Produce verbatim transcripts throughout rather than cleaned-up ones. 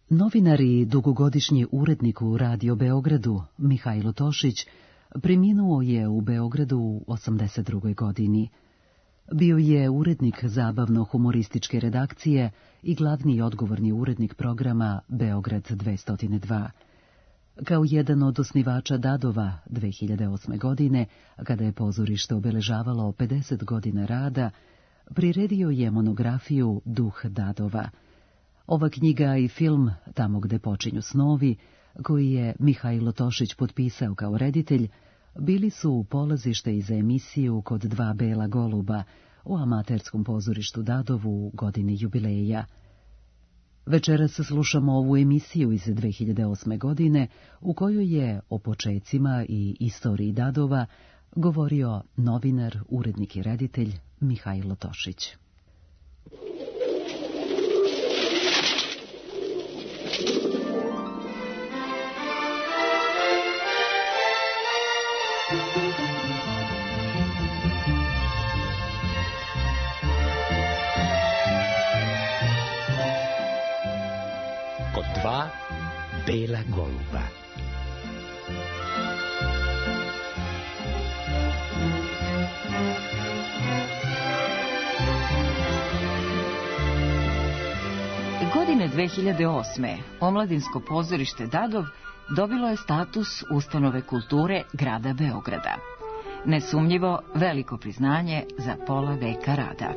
Novinar i dugogodišnji urednik u Radio Beogradu, Mihajlo Tošić, preminuo je u Beogradu u osamdeset drugoj godini. Bio je urednik zabavno-humorističke redakcije i glavni odgovorni urednik programa Beograd dvesta dva. Kao jedan od osnivača Dadova dve hiljade osme. godine, kada je pozorište obeležavalo pedeset godina rada, priredio je monografiju Duh Dadova. Ova knjiga i film Tamo gde počinju snovi, koji je Mihajlo Tošić potpisao kao reditelj, bili su polazište i za emisiju Kod dva bela goluba u amaterskom pozorištu Dadovu u godini jubileja. Večeras slušamo ovu emisiju iz dve hiljade osme. godine, u kojoj je o počecima i istoriji Dadova govorio novinar, urednik i reditelj Mihajlo Tošić. Kod dva bela goluba. Godine dve hiljade osme. Omladinsko pozorište Dadov dobilo je status ustanove kulture grada Beograda. Nesumnjivo veliko priznanje za pola veka rada.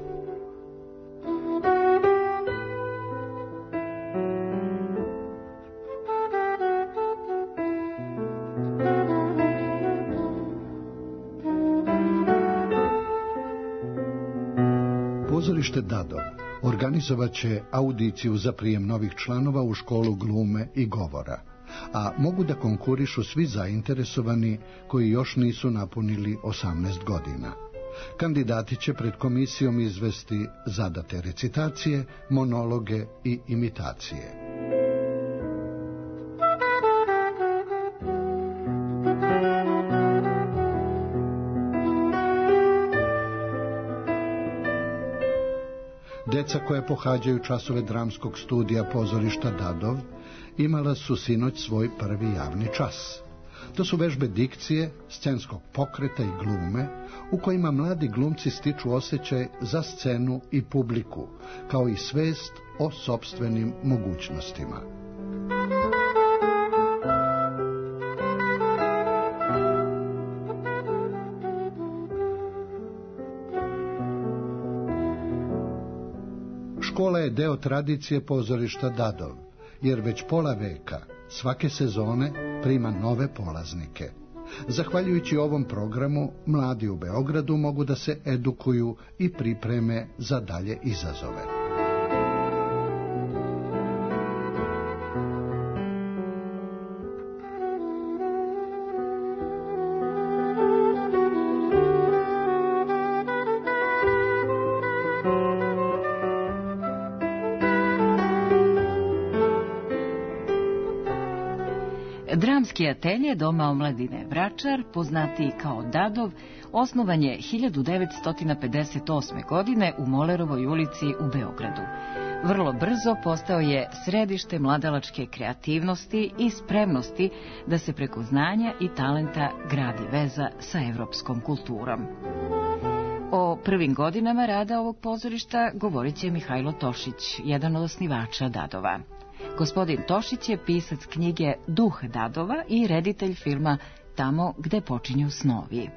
Pozorište Dadov organizovat će audiciju za prijem novih članova u školu glume i govora, a mogu da konkurišu svi zainteresovani koji još nisu napunili osamnaest godina. Kandidati će pred komisijom izvesti zadate recitacije, monologe i imitacije. Deca koja pohađaju časove dramskog studija pozorišta Dadov imala su sinoć svoj prvi javni čas. To su vežbe dikcije, scenskog pokreta i glume, u kojima mladi glumci stiču osjećaj za scenu i publiku, kao i svest o sopstvenim mogućnostima. Škola je deo tradicije pozorišta Dadov, jer već pola veka svake sezone prima nove polaznike. Zahvaljujući ovom programu, mladi u Beogradu mogu da se edukuju i pripreme za dalje izazove. Dramski atelje Doma omladine Vračar, poznatiji kao Dadov, osnovan je hiljadu devetsto pedeset osme. godine u Molerovoj ulici u Beogradu. Vrlo brzo postao je središte mladalačke kreativnosti i spremnosti da se preko znanja i talenta gradi veza sa evropskom kulturom. O prvim godinama rada ovog pozorišta govorit će Mihajlo Tošić, jedan od osnivača Dadova. Gospodin Tošić je pisac knjige Duh Dadova i reditelj filma Tamo gde počinju snovi.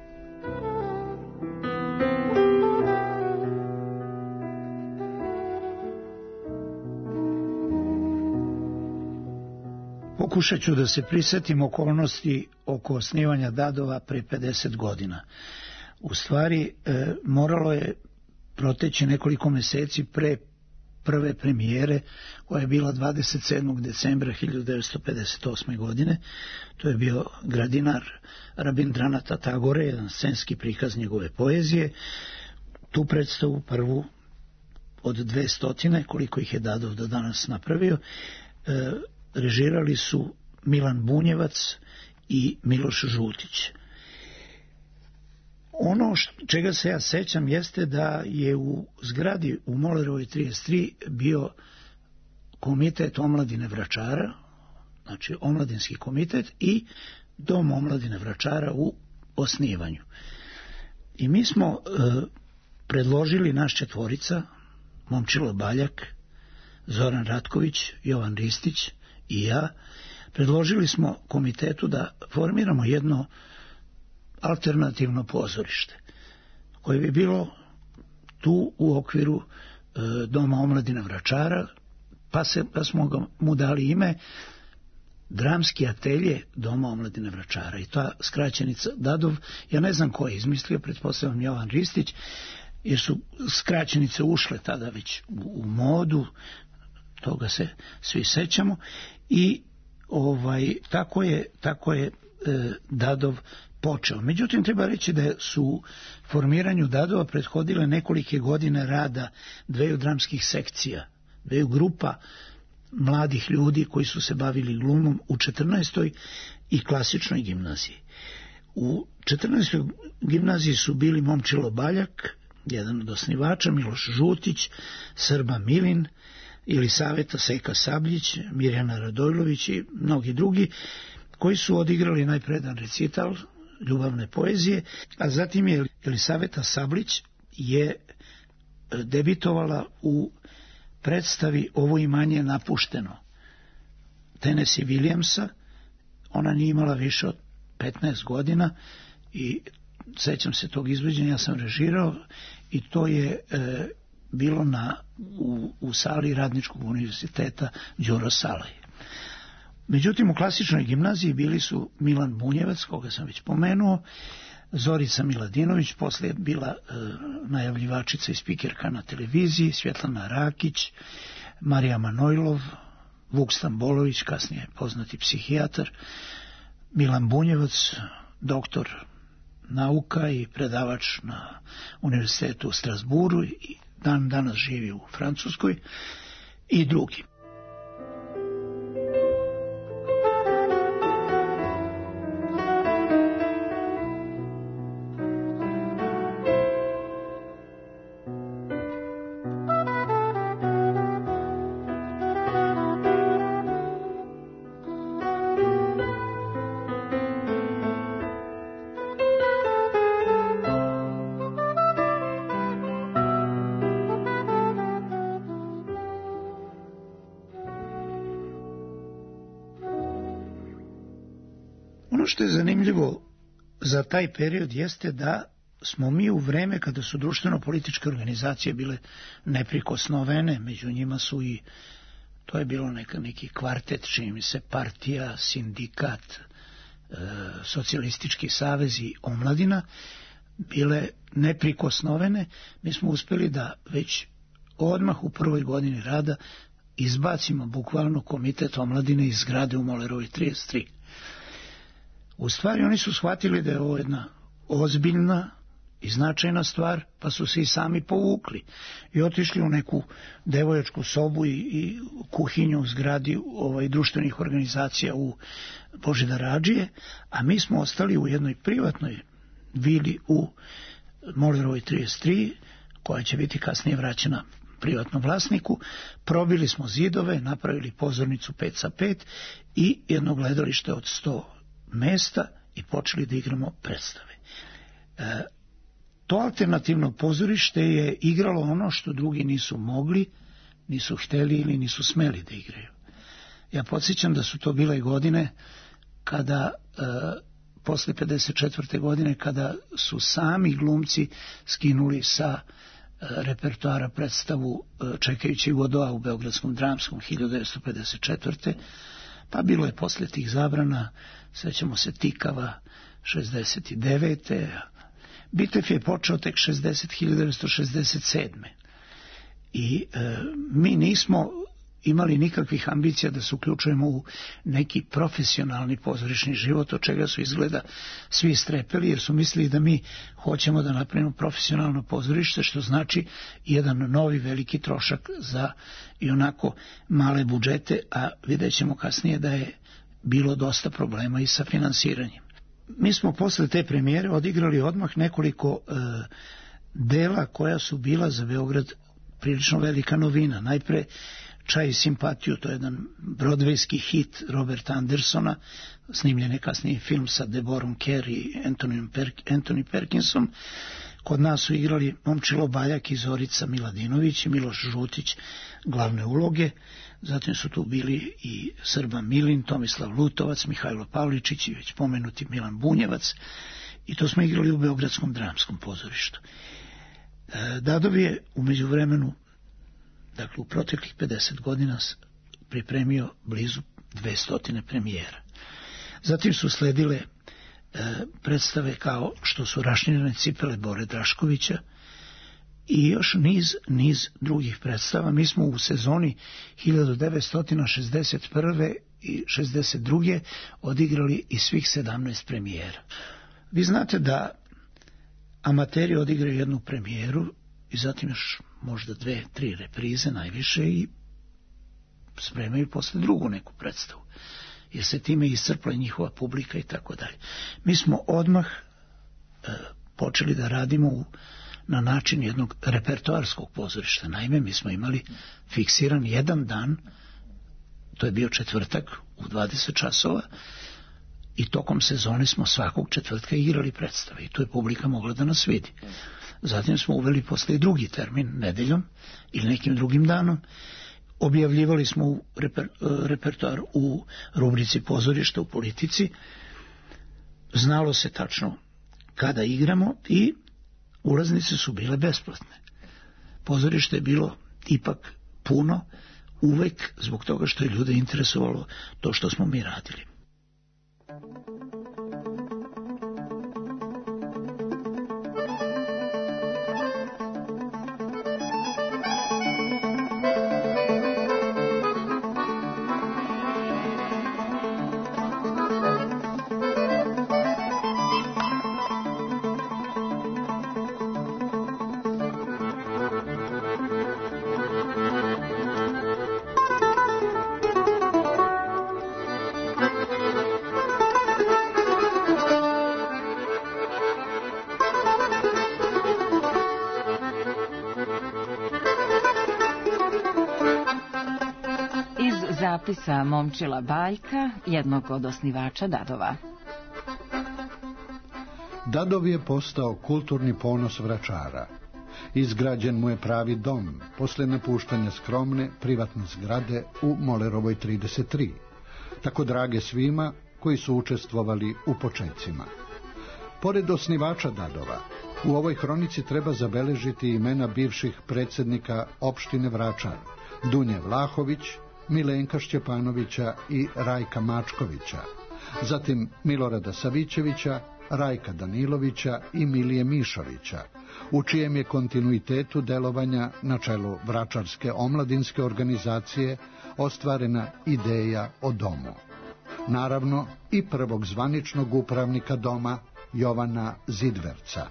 Pokušat ću da se prisetim okolnosti oko osnivanja Dadova pre pedeset godina. U stvari, e, moralo je proteći nekoliko meseci pre prve premijere, koja je bila dvadeset sedmog decembra hiljadu devetsto pedeset osme. godine. To je bio Gradinar Rabindranata Tagore, jedan scenski prikaz njegove poezije. Tu predstavu, prvu od dve stotine, koliko ih je Dadov do danas napravio, e, režirali su Milan Bunjevac i Miloš Žutić. Ono čega se ja sećam jeste da je u zgradi u Molerovoj trideset tri bio komitet omladine Vračara, znači omladinski komitet i dom omladine Vračara u osnivanju. I mi smo e, predložili, naš četvorica, Momčilo Baljak, Zoran Ratković, Jovan Ristić i ja, predložili smo komitetu da formiramo jedno alternativno pozorište koje bi bilo tu u okviru e, doma omladine Vračara, pa, se, pa smo ga, mu dali ime Dramski atelje doma omladine Vračara. I ta skraćenica Dadov, ja ne znam ko je izmislio, pretpostavljam Jovan Ristić, jer su skraćenice ušle tada već u, u modu, toga se svi sećamo, i ovaj tako je, tako je e, Dadov počeo. Međutim, treba reći da su formiranju Dadova prethodile nekolike godine rada dveju dramskih sekcija, dveju grupa mladih ljudi koji su se bavili glumom u četrnaestoj i klasičnoj gimnaziji. U četrnaestoj gimnaziji su bili Momčilo Baljak, jedan od osnivača, Miloš Žutić, Srba Milin, Jelisaveta Seka Sabljić, Mirjana Radojlović i mnogi drugi, koji su odigrali najpredan recital ljubavne poezije, a zatim je Jelisaveta Sablić je debitovala u predstavi Ovo imanje je napušteno Tennessee Williamsa. Ona nije imala više od petnaest godina i sećam se tog izvođenja, ja sam režirao i to je e, bilo na, u, u sali Radničkog univerziteta Đuro Salaj. Međutim, u klasičnoj gimnaziji bili su Milan Bunjevac, koga sam već pomenuo, Zorica Miladinović, posle je bila e, najavljivačica i spikerka na televiziji, Svjetlana Rakić, Marija Manojlov, Vuk Stambolović, kasnije poznati psihijatar, Milan Bunjevac, doktor nauka i predavač na univerzitetu u Strasburu i dan danas živi u Francuskoj, i drugi. Ono što je zanimljivo za taj period jeste da smo mi u vreme kada su društveno-političke organizacije bile neprikosnovene, među njima su i, to je bilo neka, neki kvartet, čini mi se, partija, sindikat, e, socijalistički savez i omladina, bile neprikosnovene, mi smo uspeli da već odmah u prvoj godini rada izbacimo bukvalno komitet omladine iz zgrade u Molerovoj trideset tri. U stvari oni su shvatili da je ovo jedna ozbiljna i značajna stvar, pa su se i sami povukli i otišli u neku devojačku sobu i, i kuhinju u zgradi ovaj, društvenih organizacija u Božidar Radžije, a mi smo ostali u jednoj privatnoj vili u Molerovoj trideset tri, koja će biti kasnije vraćena privatnom vlasniku. Probili smo zidove, napravili pozornicu pet sa pet i jedno gledalište od sto mesta i počeli da igramo predstave. E, to alternativno pozorište je igralo ono što drugi nisu mogli, nisu hteli ili nisu smeli da igraju. Ja podsjećam da su to bile godine kada, e, posle pedeset četvrte godine, kada su sami glumci skinuli sa e, repertoara predstavu e, Čekajući Godoa u Beogradskom dramskom hiljadu devetsto pedeset četvrte. Pa bilo je posle tih zabrana, sećamo se Tikava šezdeset devete. Bitev je počeo tek hiljadu devetsto šezdeset sedme. I e, mi nismo imali nikakvih ambicija da se uključujemo u neki profesionalni pozorišni život, od čega su izgleda svi strepeli, jer su mislili da mi hoćemo da napravimo profesionalno pozorište, što znači jedan novi veliki trošak za i onako male budžete, a vidjet ćemo kasnije da je bilo dosta problema i sa finansiranjem. Mi smo posle te premijere odigrali odmah nekoliko e, dela koja su bila za Beograd prilično velika novina. Najpre Čaj i simpatiju, to je jedan brodvejski hit Roberta Andersona, snimljen je kasniji film sa Deborom Kerr i Anthony Perkinsom. Kod nas su igrali Momčilo Baljak i Zorica Miladinović i Miloš Žutić glavne uloge. Zatim su tu bili i Srban Milin, Tomislav Lutovac, Mihajlo Pavličić i već pomenuti Milan Bunjevac. I to smo igrali u Beogradskom dramskom pozorištu. Dadov je u međuvremenu, dakle u proteklih pedeset godina, pripremio blizu dvesta premijera. Zatim su sledile e, predstave kao što su Rašinjene cipele Bore Draškovića i još niz, niz drugih predstava. Mi smo u sezoni hiljadu devetsto šezdeset prve i šezdeset druge odigrali i svih sedamnaest premijera. Vi znate da amateri odigraju jednu premijeru i zatim još možda dve, tri reprize najviše i spremaju posle drugu neku predstavu, jer se time iscrpla njihova publika i tako dalje. Mi smo odmah e, počeli da radimo u, na način jednog repertoarskog pozorišta. Naime, mi smo imali fiksiran jedan dan, to je bio četvrtak u dvadeset časova, i tokom sezone smo svakog četvrtka igrali predstave i tu je publika mogla da nas vidi. Zatim smo uveli posle i drugi termin, nedeljom ili nekim drugim danom. Objavljivali smo u reper, repertoar u rubrici pozorišta u Politici. Znalo se tačno kada igramo i ulaznice su bile besplatne. Pozorište je bilo ipak puno, uvek zbog toga što je ljude interesovalo to što smo mi radili. Zapisa Momčila Baljka, jednog od osnivača Dadova. Dadov je postao kulturni ponos Vračara. Izgrađen mu je pravi dom, posle napuštanja skromne privatne zgrade u Molerovoj trideset tri, tako drage svima koji su učestvovali u počecima. Pored osnivača Dadova, u ovoj hronici treba zabeležiti imena bivših predsjednika opštine Vračar, Dunje Vlahović, Milenka Šćepanovića i Rajka Mačkovića, zatim Milorada Savićevića, Rajka Danilovića i Milije Mišovića, u čijem je kontinuitetu delovanja na čelu Vračarske omladinske organizacije ostvarena ideja o domu. Naravno i prvog zvaničnog upravnika doma, Jovana Zidverca.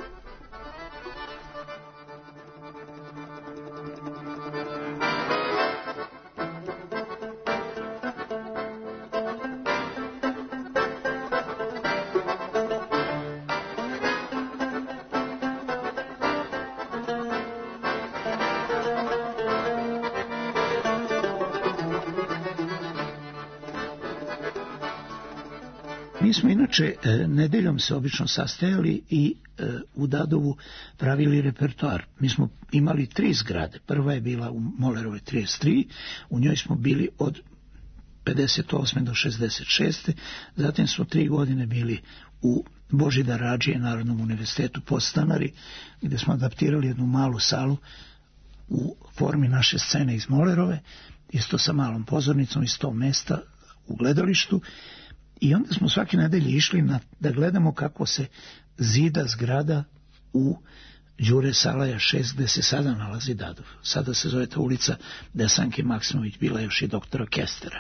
Mi smo inače nedeljom se obično sastajali i u Dadovu pravili repertoar. Mi smo imali tri zgrade. Prva je bila u Molerovoj trideset tri, u njoj smo bili od pedeset osme do šezdeset šeste. Zatim smo tri godine bili u Božidar Radžije, Narodnom univerzitetu Podstanari, gdje smo adaptirali jednu malu salu u formi naše scene iz Molerove, isto sa malom pozornicom i sto mesta u gledalištu. I onda smo svake nedelje išli na, da gledamo kako se zida zgrada u Đure Salaja šest, gde se sada nalazi Dadov. Sada se zove ta ulica Desanke Maksimović, bila još i doktora Kestera.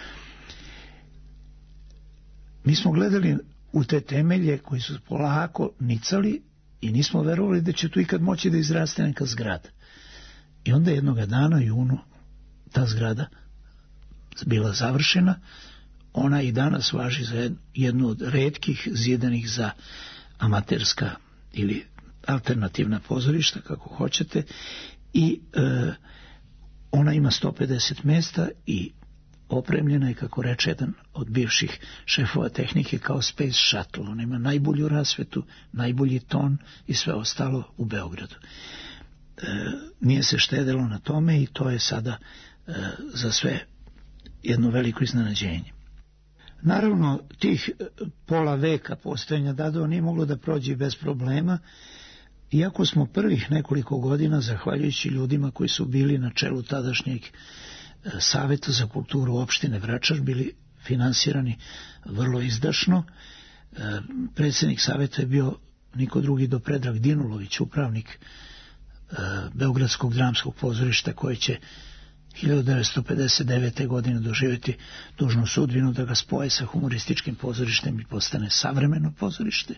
Mi smo gledali u te temelje koji su polako nicali i nismo verovali da će tu ikad moći da izraste neka zgrada. I onda jednoga dana, junu, ta zgrada bila završena. Ona i danas važi za jednu od retkih zidanih za amaterska ili alternativna pozorišta, kako hoćete, i e, Ona ima sto pedeset mesta i opremljena je, kako reče jedan od bivših šefova tehnike, kao Space Shuttle. Ona ima najbolju rasvetu, najbolji ton i sve ostalo u Beogradu. E, nije se štedelo na tome i to je sada e, za sve jedno veliko iznenađenje. Naravno, tih pola veka postojanja Dadova nije moglo da prođe bez problema, iako smo prvih nekoliko godina, zahvaljujući ljudima koji su bili na čelu tadašnjeg Saveta za kulturu opštine Vračar, bili finansirani vrlo izdašno. Predsjednik saveta je bio niko drugi do Predrag Dinulović, upravnik Beogradskog dramskog pozorišta, koje će hiljadu devetsto pedeset devete. godine doživjeti tužnu sudbinu da ga spoje sa humorističkim pozorištem i postane savremeno pozorište.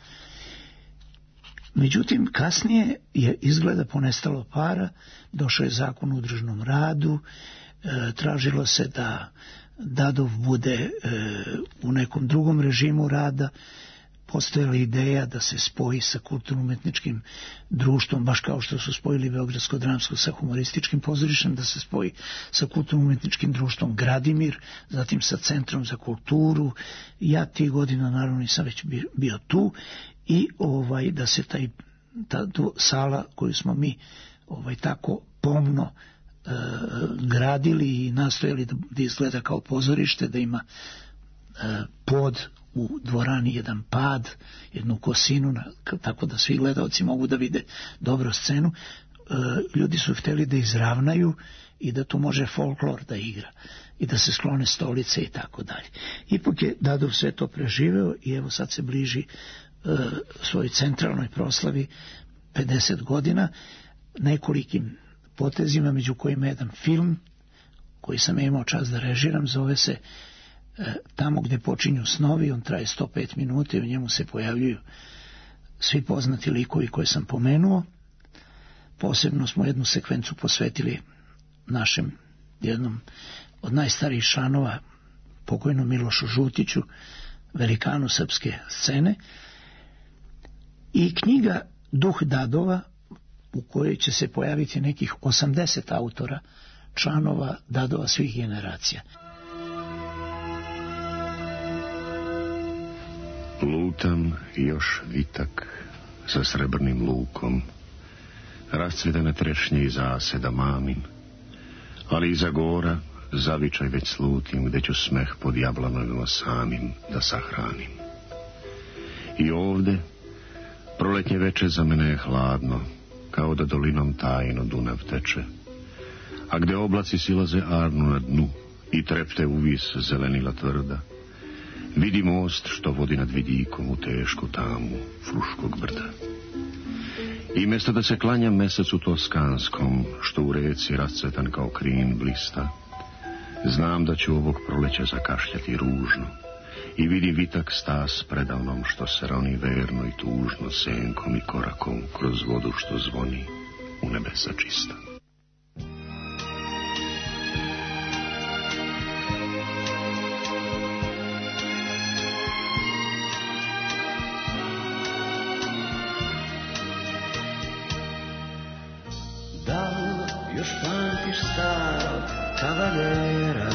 Međutim, kasnije je izgleda ponestalo para, došao je zakon o udružnom radu, e, tražilo se da Dadov bude e, u nekom drugom režimu rada, postojala ideja da se spoji sa kulturno-umetničkim društvom, baš kao što su spojili Beogradsko dramsko sa humorističkim pozorištem, da se spoji sa kulturno-umetničkim društvom Gradimir, zatim sa Centrom za kulturu. Ja tih godina naravno nisam već bio tu, i ovaj da se taj ta sala koju smo mi ovaj tako pomno e, gradili i nastojali da, da izgleda kao pozorište, da ima e, pod u dvorani, jedan pad, jednu kosinu, na, tako da svi gledalci mogu da vide dobro scenu. E, ljudi su hteli da izravnaju i da tu može folklor da igra i da se sklone stolice i tako dalje. Ipak je Dadov sve to preživeo i evo sad se bliži e, svoj centralnoj proslavi pedeset godina, nekolikim potezima, među kojima je jedan film koji sam imao čast da režiram, zove se e, Tamo gde počinju snovi. On traje sto pet minuta i u njemu se pojavljuju svi poznati likovi koje sam pomenuo. Posebno smo jednu sekvencu posvetili našem jednom od najstarijih članova, pokojnom Milošu Žutiću, velikanu srpske scene, i knjiga Duh Dadova, u kojoj će se pojaviti nekih osamdeset autora, članova Dadova svih generacija. Lutam još vitak sa srebrnim lukom, rascvetane trešnje i zaseda mamim, ali iza gora zavičaj već slutim, gde ću smeh pod jablanovima samim da sahranim. I ovde proletnje veče za mene je hladno, kao da dolinom tajno Dunav teče, a gde oblaci silaze arnu na dnu i trepte uvis zelenila tvrda, vidi most što vodi nad vidikom u tešku tamu Fruškog brda. I mjesto da se klanjam mesecu toskanskom, što u reci rascetan kao krin blista, znam da ću ovog proleća zakašljati ružno i vidim vitak stas predavnom što se roni verno i tužno senkom i korakom kroz vodu što zvoni u nebesa čista. Da li još pamtiš starog kavaljera?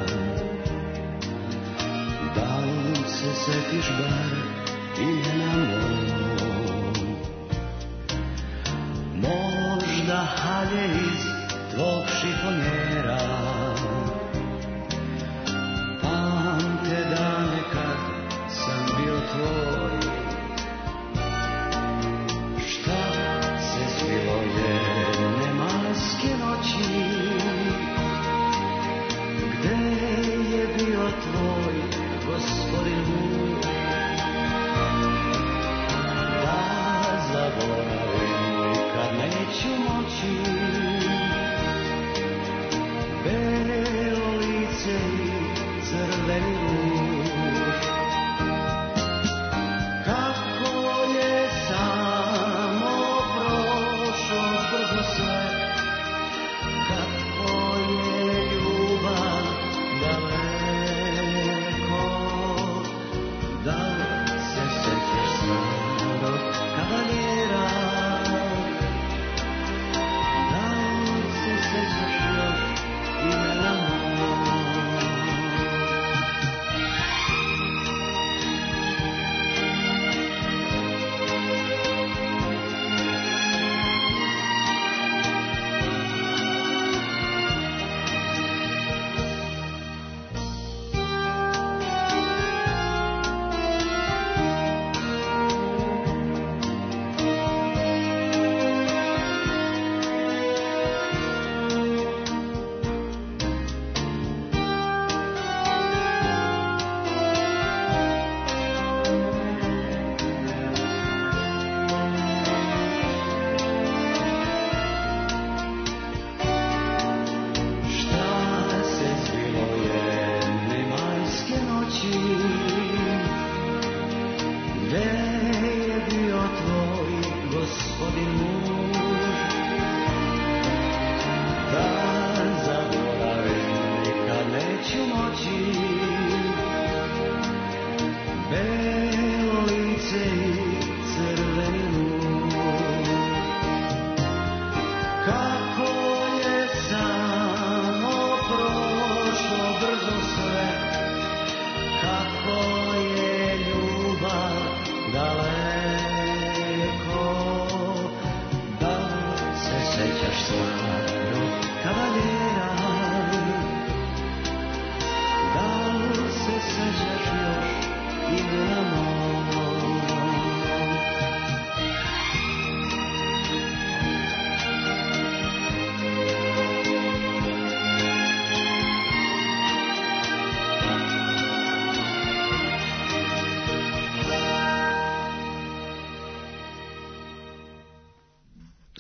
Da li se setiš bar imena mog? Možda halje iz tvog šifonjera pamte dane kad sam bio tvoj. Šta se zbilo jedne maske noći? Gde je bio tvoj gospodin moj?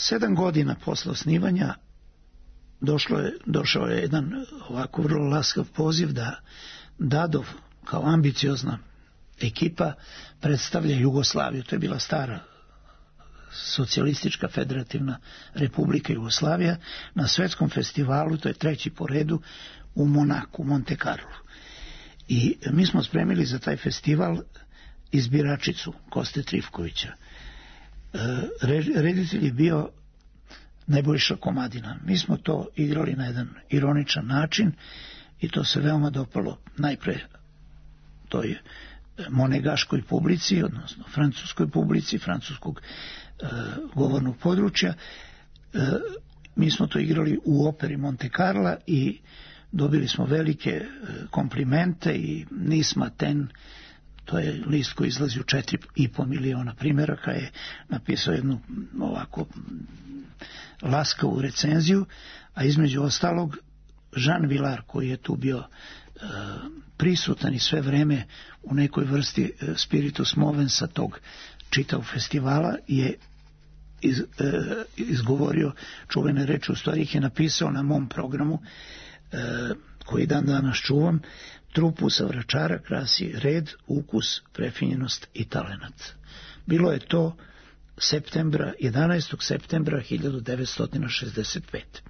Sedam godina posle osnivanja došlo je, došao je jedan ovako vrlo laskav poziv da Dadov kao ambiciozna ekipa predstavlja Jugoslaviju. To je bila stara socijalistička federativna republika Jugoslavija na svetskom festivalu, to je treći po redu, u Monaku, Monte Carlo. I mi smo spremili za taj festival izbiračicu Koste Trifkovića. Reditelj je bio Nebojša Komadina. Mi smo to igrali na jedan ironičan način i to se veoma dopalo najpre toj monegaškoj publici, odnosno francuskoj publici, francuskog e, govornog područja. E, mi smo to igrali u operi Monte Carla i dobili smo velike komplimente i Nice Matin, to je list koji izlazi u četiri i po miliona primjeraka, je napisao jednu ovako laskavu recenziju, a između ostalog Jean Vilar, koji je tu bio e, prisutan i sve vreme u nekoj vrsti e, spiritus movensa tog čitavog festivala, je iz, e, izgovorio čuvene reči, u stvari ih je napisao na mom programu, e, koji dan danas čuvam: trupu sa Vračara krasi red, ukus, prefinjenost i talenat. Bilo je to septembra, jedanaestog septembra hiljadu devetsto šezdeset pete.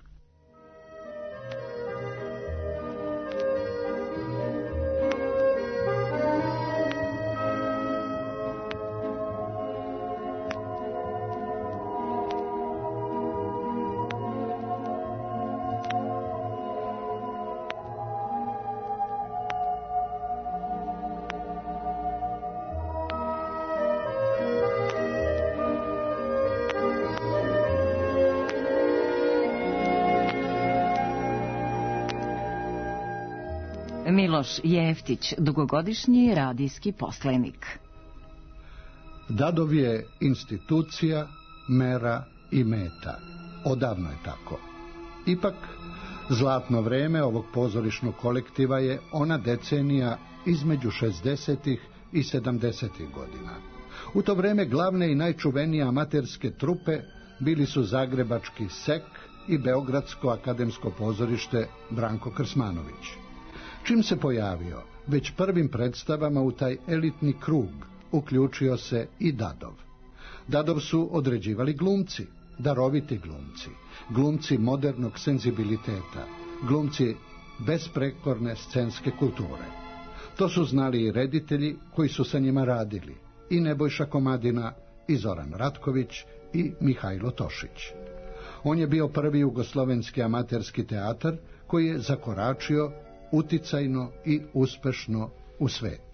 Miloš Jeftić, dugogodišnji radijski poslenik. Dadov je institucija, mera i meta. Odavno je tako. Ipak, zlatno vreme ovog pozorišnog kolektiva je ona decenija između šezdesetih i sedamdesetih godina. U to vreme glavne i najčuvenije amaterske trupe bili su zagrebački Sek i beogradsko akademsko pozorište Branko Krsmanović. Čim se pojavio, već prvim predstavama u taj elitni krug uključio se i Dadov. Dadov su određivali glumci, daroviti glumci, glumci modernog senzibiliteta, glumci besprekorne scenske kulture. To su znali i reditelji koji su sa njima radili, i Nebojša Komadina, i Zoran Ratković, i Mihajlo Tošić. On je bio prvi jugoslovenski amaterski teatar koji je zakoračio uticajno i uspešno u svet.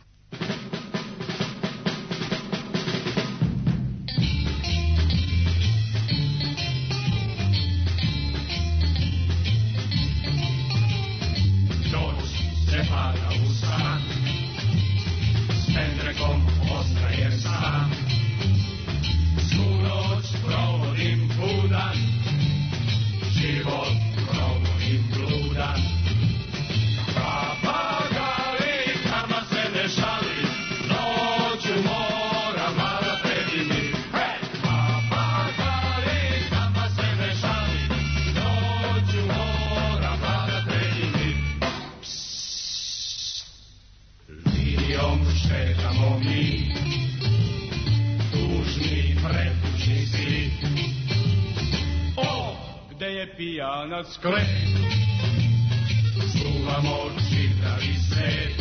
Noć se pada u san, s pendrekom ostajem sam. Svu noć provodim budan, život provodim bludan. Pijanac sklep, čuvamo čitavi svet.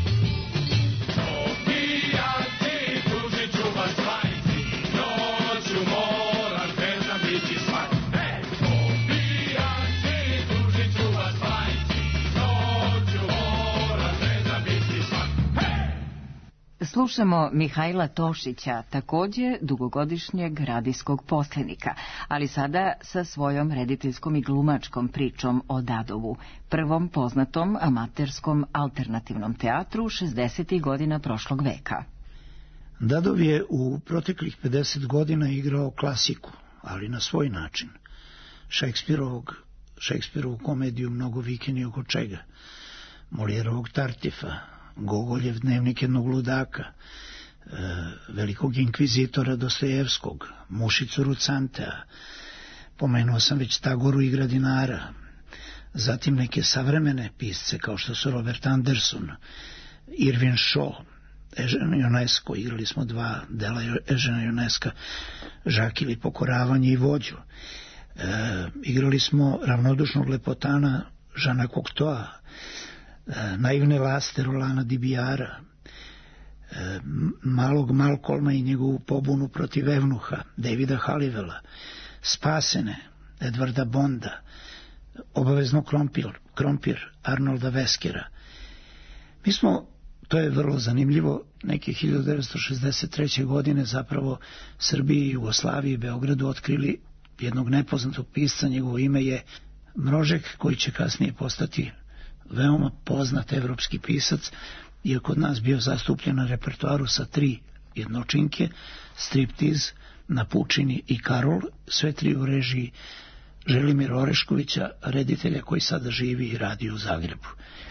O pijanci, tuži čuva svajci, noću moraš bezdan biti svak. O pijanci, tuži čuva svajci, noću moraš bezdan biti svak. Slušamo Mihajla Tošića, takođe dugogodišnjeg radijskog poslenika, ali sada sa svojom rediteljskom i glumačkom pričom o Dadovu, prvom poznatom amaterskom alternativnom teatru šezdesetih godina prošlog veka. Dadov je u proteklih pedeset godina igrao klasiku, ali na svoj način. Šekspirovog, Šekspirovu komediju Mnogo vikeni oko čega, Molijerovog Tartifa, Gogoljev Dnevnik jednog ludaka, velikog inkvizitora Dostojevskog, Mušicu Rucantea, pomenuo sam već Tagoru i Gradinara, zatim neke savremene pisce kao što su Robert Anderson, Irvin Shaw, Eugene Ionesco, igrali smo dva dela Eugena Ionesca, Žak ili Pokoravanje i Vođu. E, igrali smo Ravnodušnog lepotana Žana Cocteau, e, Naivne laste Rolana Dibijara, e, Malog Malkolma i njegovu pobunu protiv Evnuha Davida Halivela, Spasene Edvarda Bonda, Obavezno krompir, krompir Arnolda Veskera. Mi smo, to je vrlo zanimljivo, neke hiljadu devetsto šezdeset treće. godine zapravo Srbiji, Jugoslaviji i Beogradu otkrili jednog nepoznatog pisca. Njegovo ime je Mrožek, koji će kasnije postati veoma poznat evropski pisac, je kod nas bio zastupljen na repertoaru sa tri jednočinke, Striptiz, Napučini i Karol, sve tri u režiji Želimira Oreškovića, reditelja koji sada živi i radi u Zagrebu.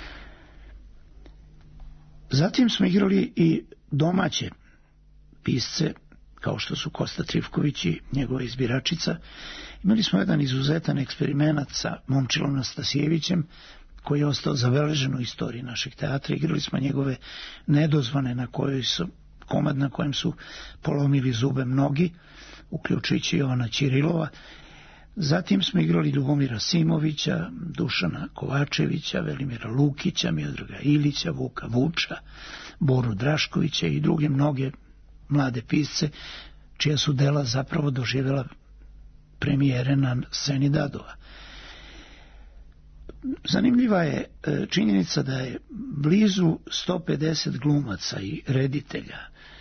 Zatim smo igrali i domaće pisce, kao što su Kosta Trifković i njegova izbiračica. Imali smo jedan izuzetan eksperimenat sa Momčilom Nastasijevićem, koji je ostao zabeležen u istoriji našeg teatra. Igrali smo njegove Nedozvane, na kojoj su, komad na kojem su polomili zube mnogi, uključujući Jovana Ćirilova. Zatim smo igrali Ljubomira Simovića, Dušana Kovačevića, Velimira Lukića, Miodraga Ilića, Vuka Vuča, Boru Draškovića i druge mnoge mlade pisce, čija su dela zapravo doživjela premijere na sceni Dadova. Zanimljiva je činjenica da je blizu sto pedeset glumaca i reditelja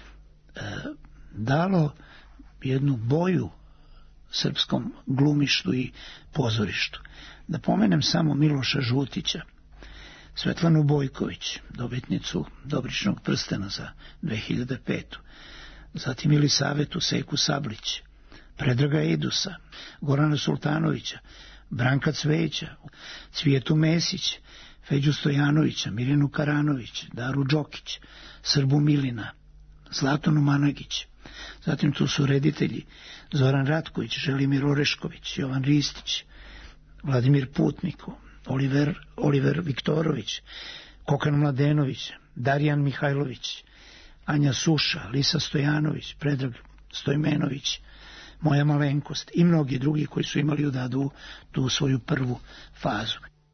dalo jednu boju srpskom glumištu i pozorištu. Da pomenem samo Miloša Žutića, Svetlanu Bojković, dobitnicu Dobričnog prstena za dve hiljade petu. Zatim Elisavetu Seku Sablić, Predraga Idusa, Gorana Sultanovića, Branka Cvejića, Cvijetu Mesić, Feđu Stojanovića, Mirjanu Karanović, Daru Đokić, Srbu Milina, Zlatonu Managić. Zatim tu su reditelji Zoran Ratković, Želimir Orešković, Jovan Ristić, Vladimir Putniko, Oliver, Oliver Viktorović, Kokan Mladenović, Darijan Mihajlović, Anja Suša, Lisa Stojanović, Predrag Stojmenović, Moja malenkost i mnogi drugi koji su imali u Dadu tu svoju prvu fazu.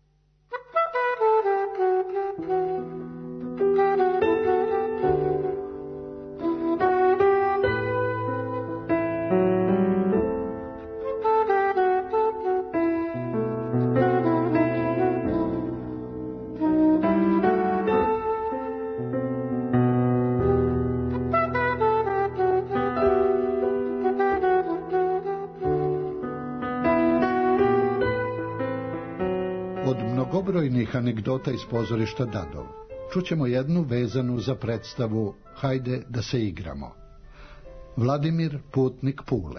mnogobrojnih anegdota iz pozorišta Dadov, čućemo jednu vezanu za predstavu Hajde da se igramo. Vladimir Putnik Pule.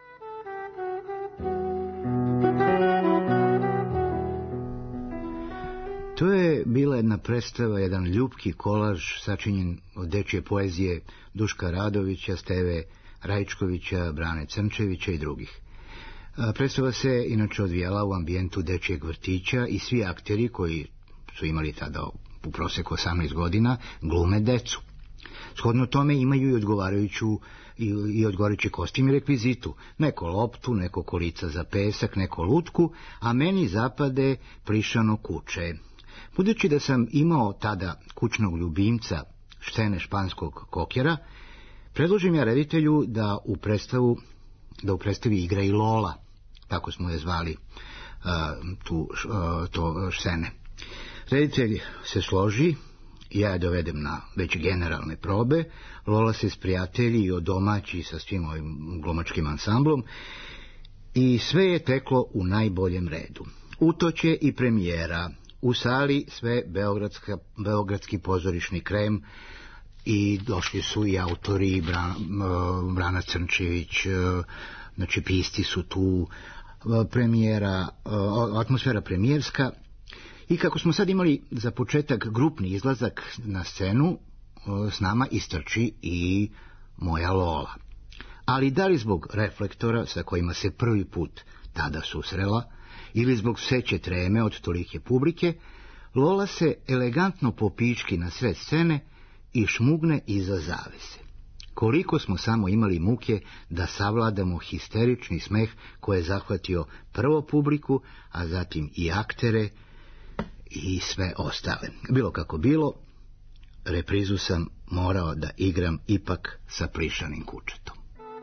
To je bila jedna predstava, jedan ljubki kolaž sačinjen od dečje poezije Duška Radovića, Steve Rajčkovića, Brane Crnčevića i drugih. Predstava se inače odvijala u ambijentu dečjeg vrtića i svi akteri koji su imali tada u proseku osamnaest godina glume decu. Shodno tome imaju i odgovarajuću i, i odgovarajući kostim i rekvizitu. Neko loptu, neko kolica za pesak, neko lutku, a meni zapade plišano kuće. Budući da sam imao tada kućnog ljubimca, scene španskog kokera, predložim ja reditelju da u predstavu da u predstavi igra i Lola, tako smo je zvali uh, tu uh, to scene. Reditelj se složi, ja je dovedem na već generalne probe, Lola se sprijatelji i odomaći sa svim ovim glumačkim ansamblom i sve je teklo u najboljem redu. Utoće i premijera, u sali sve beogradska, beogradski pozorišni krem i došli su i autori, i Bran, Brana Crnčević, znači pisci su tu, premijera, atmosfera premijerska. I kako smo sad imali za početak grupni izlazak na scenu, s nama istrči i moja Lola. Ali da li zbog reflektora sa kojima se prvi put tada susrela, ili zbog seće treme od tolike publike, Lola se elegantno popički na sve scene i šmugne iza zavese. Koliko smo samo imali muke da savladamo histerični smeh koji je zahvatio prvo publiku, a zatim i aktere i sve ostale. Bilo kako bilo, reprizu sam morao da igram ipak sa plišanim kučetom.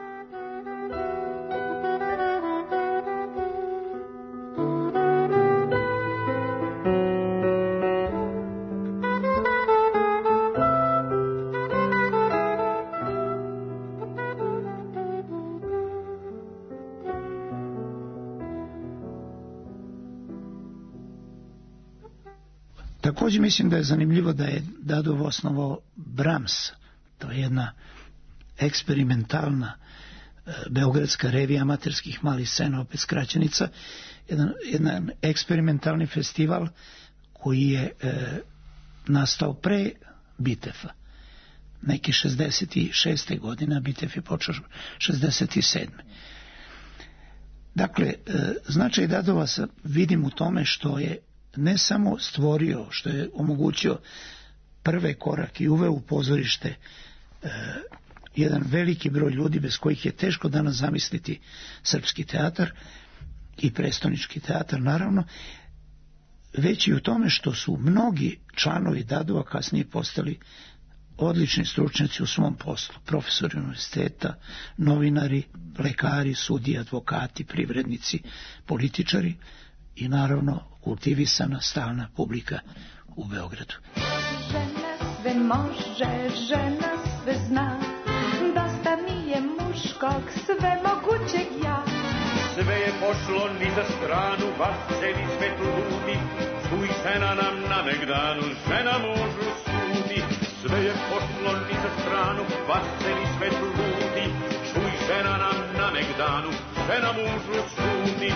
Također mislim da je zanimljivo da je Dadov osnovao Brahms, to je jedna eksperimentalna e, beogradska revija amaterskih malih scena, opet skraćenica, jedan, jedan eksperimentalni festival koji je e, nastao pre Bitefa, neki šezdeset šeste godine, a Bitef je počeo šezdeset sedme. Dakle, e, značaj Dadova vidim u tome što je ne samo stvorio, što je omogućio prve korake i uveo u pozorište e, jedan veliki broj ljudi bez kojih je teško danas zamisliti srpski teatar i prestonički teatar naravno, već i u tome što su mnogi članovi Dadova kasnije postali odlični stručnjaci u svom poslu, profesori univerziteta, novinari, lekari, sudije, advokati, privrednici, političari i naravno kultivisana stalna publika u Beogradu. Žena sve može, žena sve zna, dosta mi je muškog sve mogućeg ja. Sve je pošlo ni za stranu, vas celi svet ludi, čuj žena nam na megdanu, žena mužu sudi. Sve je pošlo ni za stranu, vas celi svet ludi, čuj žena nam na megdanu, žena mužu sudi.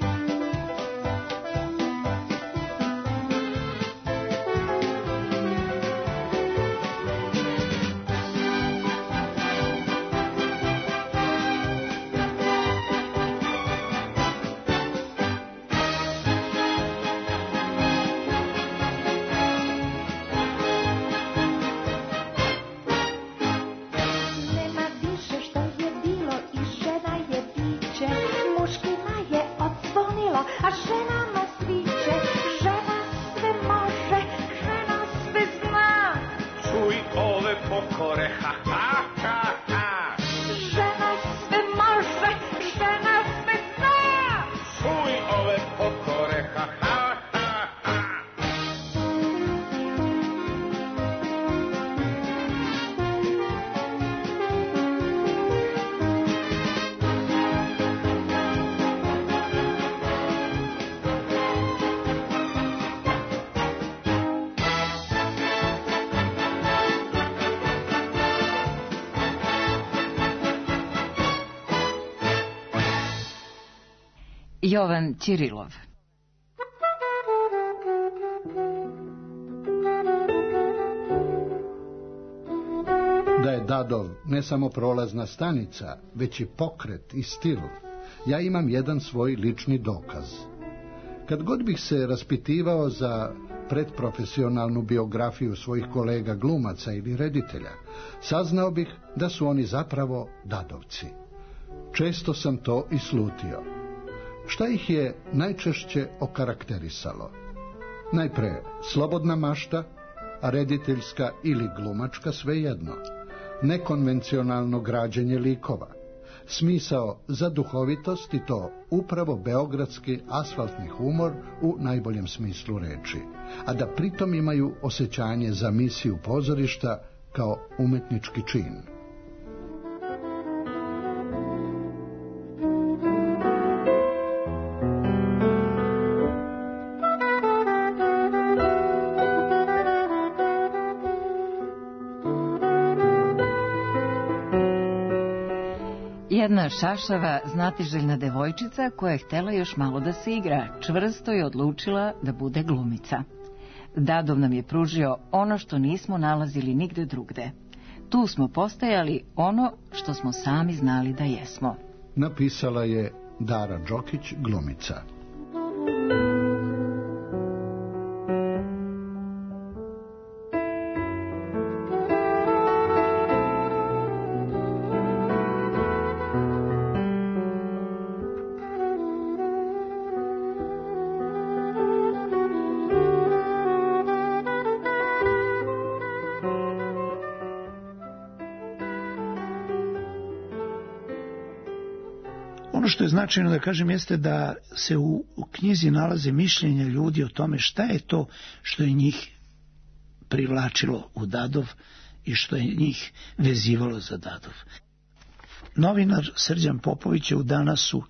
Jovan Ćirilov. Da je Dadov ne samo prolazna stanica, već i pokret i stil, ja imam jedan svoj lični dokaz. Kad god bih se raspitivao za predprofesionalnu biografiju svojih kolega glumaca ili reditelja, saznao bih da su oni zapravo Dadovci. Često sam to i slutio. Šta ih je najčešće okarakterisalo? Najpre slobodna mašta, a rediteljska ili glumačka svejedno, nekonvencionalno građenje likova, smisao za duhovitost i to upravo beogradski asfaltni humor u najboljem smislu reči, a da pritom imaju osjećanje za misiju pozorišta kao umetnički čin. Jedna šašava, znatiželjna devojčica koja je htjela još malo da se igra, čvrsto je odlučila da bude glumica. Dadov nam je pružio ono što nismo nalazili nigde drugde. Tu smo postajali ono što smo sami znali da jesmo. Napisala je Dara Đokić, glumica. Ono što je značajno da kažem jeste da se u, u knjizi nalaze mišljenja ljudi o tome šta je to što je njih privlačilo u Dadov i što je njih vezivalo za Dadov. Novinar Srđan Popović je u Danasu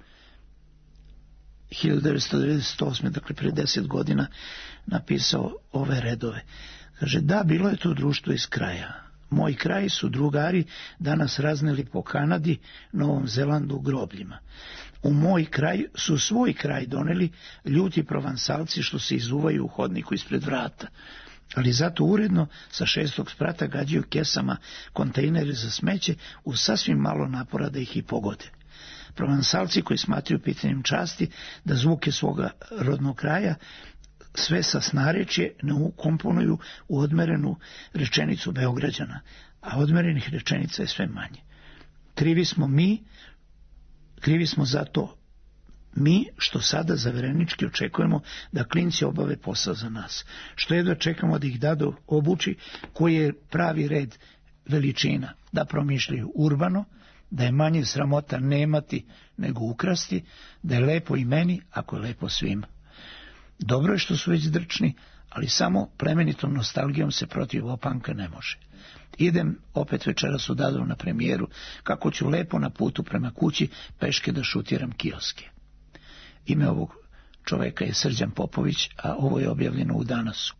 hiljadu devetsto devedeset osme, dakle pre deset godina, napisao ove redove. Kaže, da, bilo je to društvo iz kraja. Moji kraji su drugari danas razneli po Kanadi, Novom Zelandu, grobljima. U moj kraj su svoj kraj doneli ljuti provansalci što se izuvaju u hodniku ispred vrata, ali zato uredno sa šestog sprata gađaju kesama kontejnere za smeće u sasvim malo napora da ih i pogode. Provansalci koji smatraju pitanjem časti da zvuke svoga rodnog kraja sve sa snarečje ne ukomponuju u odmerenu rečenicu Beograđana, a odmerenih rečenica je sve manje. Krivi smo mi, krivi smo za to mi što sada zaverenički očekujemo da klinci obave posao za nas, što jedva čekamo da ih Dadov obuči koji je pravi red veličina, da promišljaju urbano, da je manje sramota nemati nego ukrasti, da je lepo i meni ako je lepo svima. Dobro je što su već drčni, ali samo plemenitom nostalgijom se protiv opanka ne može. Idem opet večeras u Dadov na premijeru, kako ću lepo na putu prema kući peške da šutiram kioske. Ime ovog čoveka je Srđan Popović, a ovo je objavljeno u Danasu.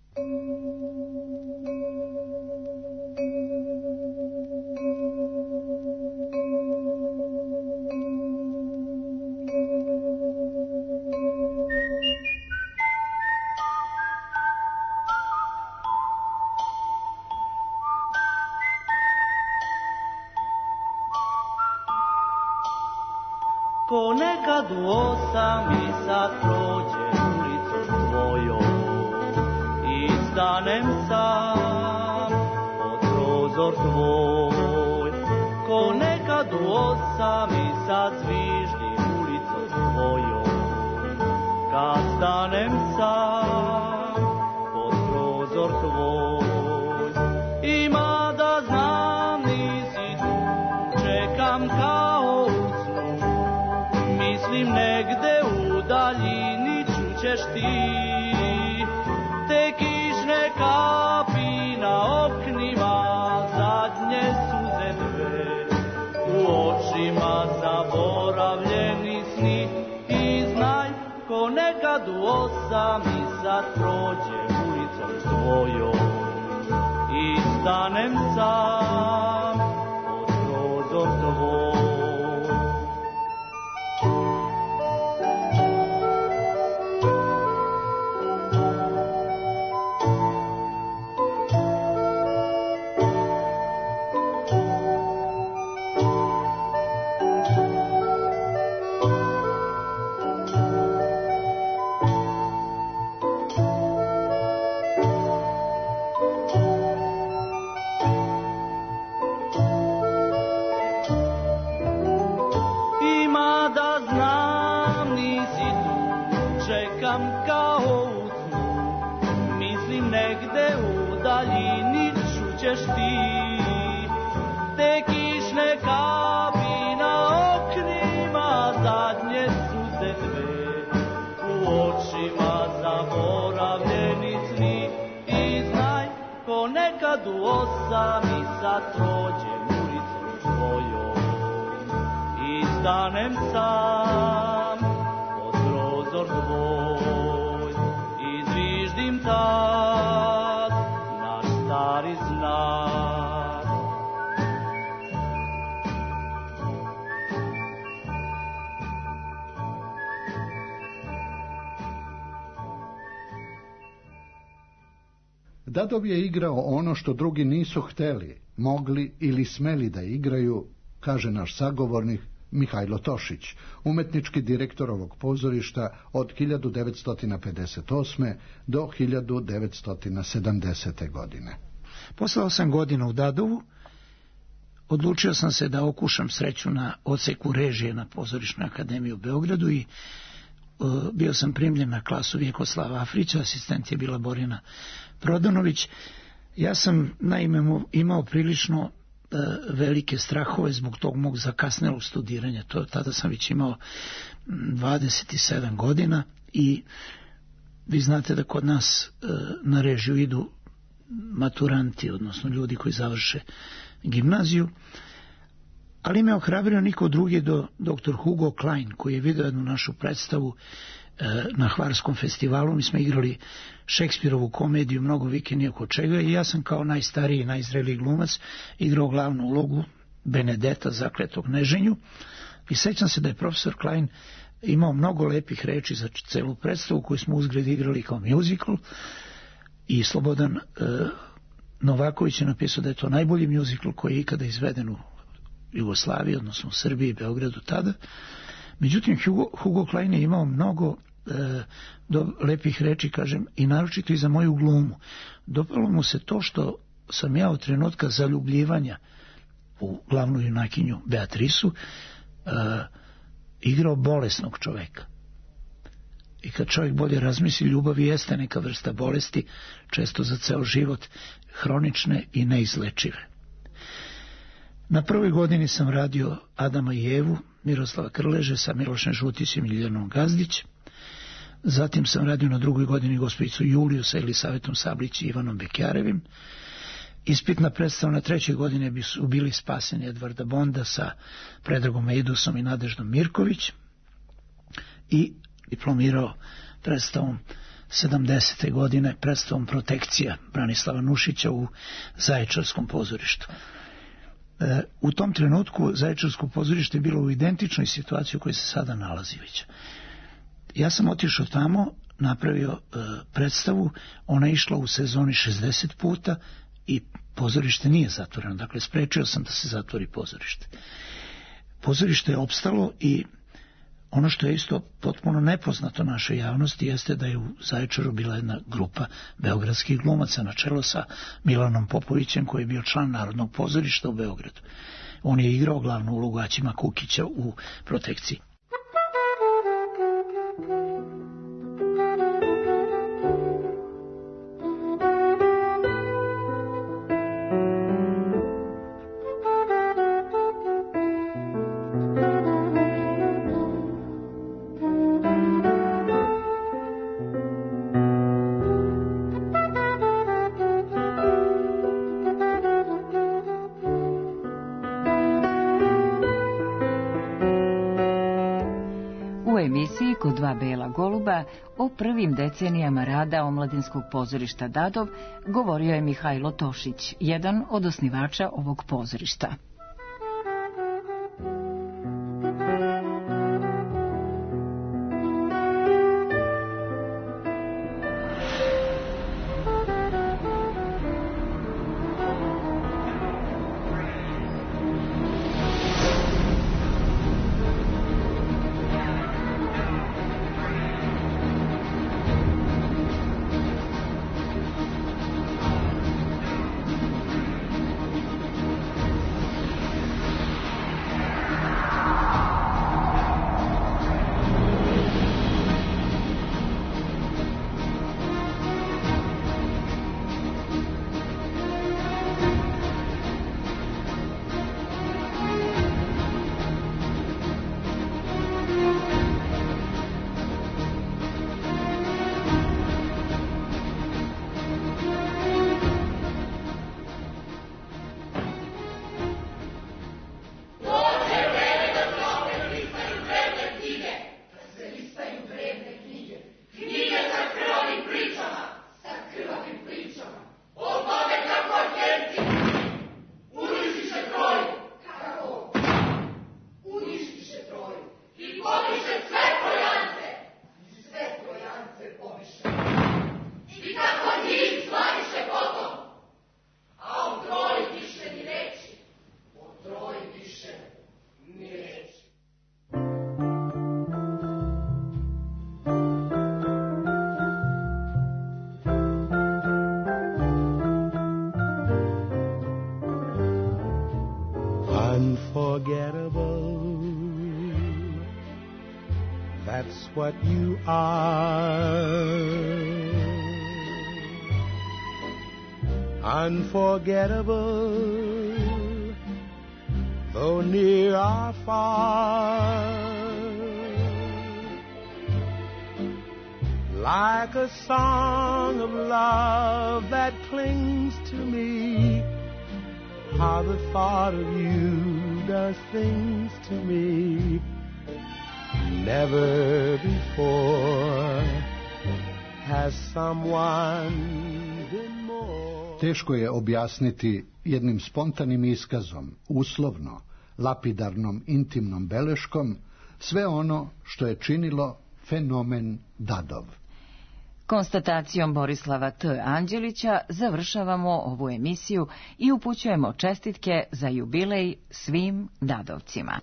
Ko nekad u osam i sad prođe ulicom tvojom i stanem sam pod prozor tvoj. Ko nekad u osam i sad zviždi ulicom tvojom kad stanem sam pod prozor tvoj. Ima da znam nisi tu, čekam kao mislim negde u daljini čućeš ti te kišne kapi na oknima, zadnje suze dve u očima, zaboravljeni sni. I znaj, ko nekad u osam i sad prođe ulicom tvojom i stanem sam pod prozor tvoj. U osam i sad prođem ulicom tvojom i stanem sam pod prozor tvoj i zviždim tad naš stari znak. Dadov je igrao ono što drugi nisu hteli, mogli ili smeli da igraju, kaže naš sagovornik Mihajlo Tošić, umetnički direktor ovog pozorišta od hiljadu devetsto pedeset osme do hiljadu devetsto sedamdesete. godine. Posle osam godina u Dadovu odlučio sam se da okušam sreću na odseku režije na Pozorišnoj akademiji u Beogradu i uh, bio sam primljen na klasu Vjekoslava Afrića, asistent je bila Borjana Prodanović. Ja sam naime imao prilično uh, velike strahove zbog tog mog zakasnelog studiranja. To, tada sam već imao dvadeset sedam godina i vi znate da kod nas uh, na režiju idu maturanti, odnosno ljudi koji završe gimnaziju, ali me ohrabrio niko drugi do doktor Hugo Klein, koji je vidio jednu našu predstavu e, na Hvarskom festivalu. Mi smo igrali Šekspirovu komediju Mnogo vike ni oko čega i ja sam kao najstariji i najzreliji glumac igrao glavnu ulogu Benedeta, zakletog neženju, i sećam se da je profesor Klein imao mnogo lepih reči za celu predstavu koju smo uzgred igrali kao musical, i Slobodan e, Novaković je napisao da je to najbolji mjuzikl koji je ikada izveden u Jugoslaviji, odnosno u Srbiji i Beogradu tada. Međutim, Hugo, Hugo Klein je imao mnogo e, do, lepih reči, kažem, i naročito i za moju glumu. Dopalo mu se to što sam ja od trenutka zaljubljivanja u glavnu junakinju Beatrisu e, igrao bolesnog čoveka. I kad čovjek bolje razmisli, ljubav jeste neka vrsta bolesti, često za ceo život, hronične i neizlečive. Na prvoj godini sam radio Adama i Evu, Miroslava Krleže sa Milošem Žutićem i Ljeljanom Gazdić. Zatim sam radio na drugoj godini gospođicu Juliju sa Elisavetom Sablić i Ivanom Bekjarevim. Ispitna predstava na trećoj godini su bili Spaseni Edvarda Bonda sa Predragom Eidusom i Nadeždom Mirković. I diplomirao predstavom sedamdesete godine, predstavom Protekcija Branislava Nušića u Zaječarskom pozorištu. E, u tom trenutku Zaječarsko pozorište je bilo u identičnoj situaciji u kojoj se sada nalazi već. Ja sam otišao tamo, napravio e, predstavu, ona je išla u sezoni šezdeset puta i pozorište nije zatvoreno, dakle sprečio sam da se zatvori pozorište. Pozorište je opstalo i ono što je isto potpuno nepoznato našoj javnosti jeste da je u Zaječaru bila jedna grupa beogradskih glumaca na čelu sa Milanom Popovićem, koji je bio član Narodnog pozorišta u Beogradu. On je igrao glavnu ulogu Aćima Kukića u Protekciji. Kod dva bela goluba o prvim decenijama rada Omladinskog pozorišta Dadov govorio je Mihajlo Tošić, jedan od osnivača ovog pozorišta. Unforgettable, that's what you are. Unforgettable, though near or far. Like a song of love that clings to me, how the thought of you does things to me. Never before has someone been more. Teško je objasniti jednim spontanim iskazom, uslovno, lapidarnom, intimnom beleškom, sve ono što je činilo fenomen Dadov. Konstatacijom Borislava T. Anđelića završavamo ovu emisiju i upućujemo čestitke za jubilej svim Dadovcima.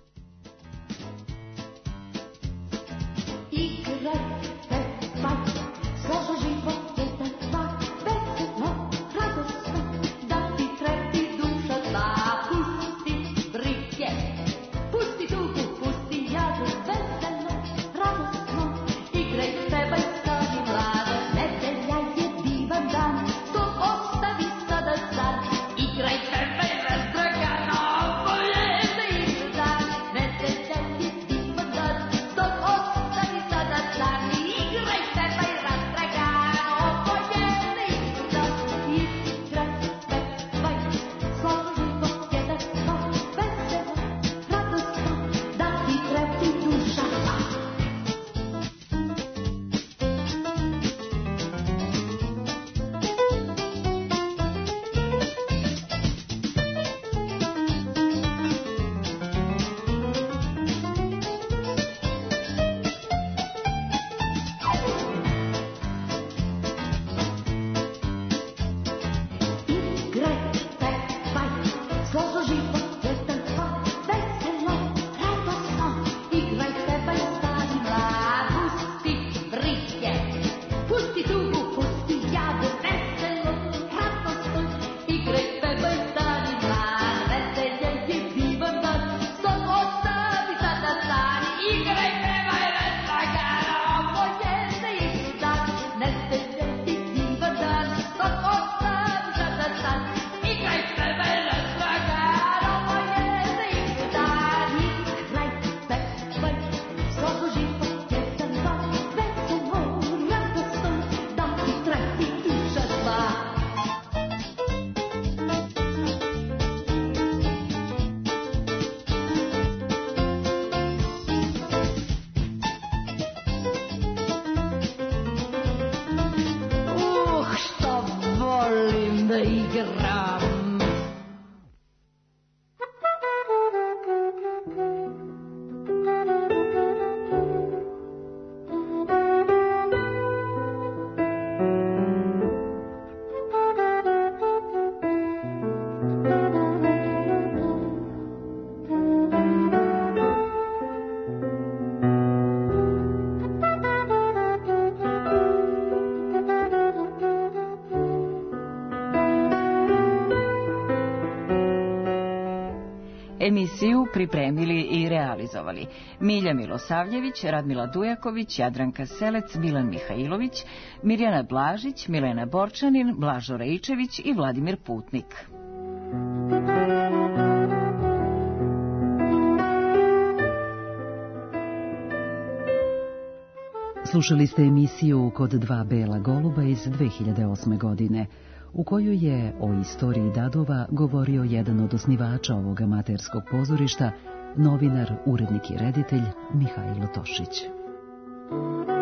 Emisiju pripremili i realizovali Milja Milosavljević, Radmila Dujaković, Jadranka Selec, Milan Mihajlović, Mirjana Blažić, Milena Borčanin, Blažo Rejčević i Vladimir Putnik. Slušali ste emisiju Kod dva bela goluba iz dve hiljade osme. godine, u kojoj je o istoriji Dadova govorio jedan od osnivača ovog amaterskog pozorišta, novinar, urednik i reditelj Mihajlo Tošić.